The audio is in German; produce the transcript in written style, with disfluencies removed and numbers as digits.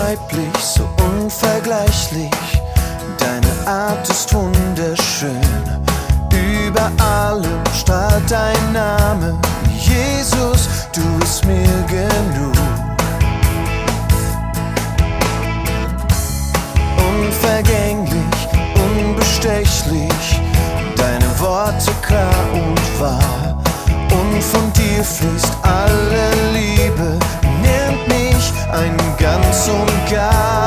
unbeschreiblich, so unvergleichlich. Deine Art ist wunderschön. Über allem strahlt dein Name. Jesus, du bist mir genug. Unvergänglich, unbestechlich, deine Worte klar und wahr. Und von dir fließt alle Liebe, nimmt mich ein ganz und gar.